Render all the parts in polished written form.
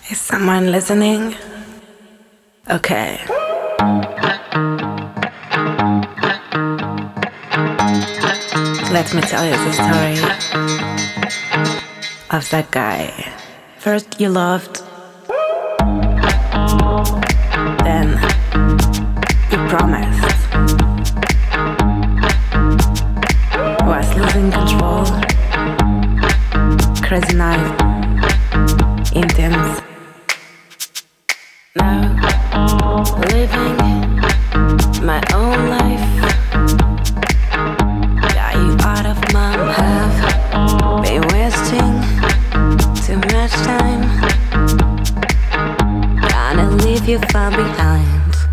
Is someone listening? Okay. Let me tell you the story of that guy. First you loved, then you promised. Was losing control. Crazy night, intense. Now living my own life. Got you out of my path. Been wasting too much time. Gonna leave you far behind.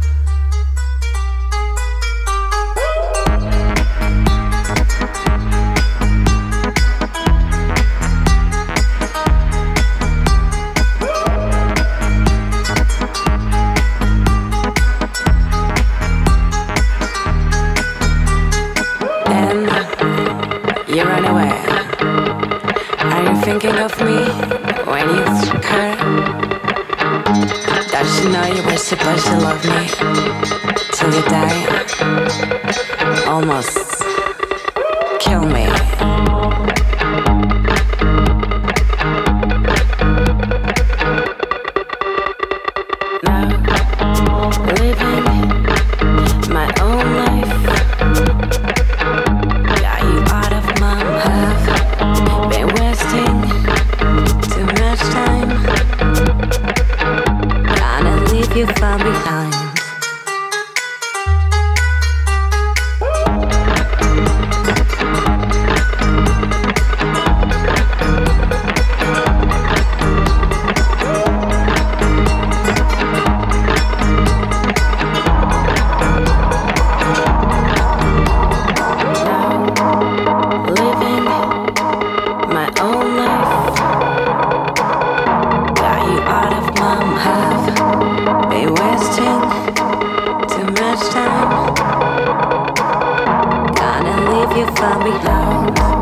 You run away. Are you thinking of me when you took her? Does she know you were supposed to love me till you die? Almost kill me. Now living my own life. Been wasting too much time. Gonna leave you far behind. Been wasting too much time. Gonna leave you far behind.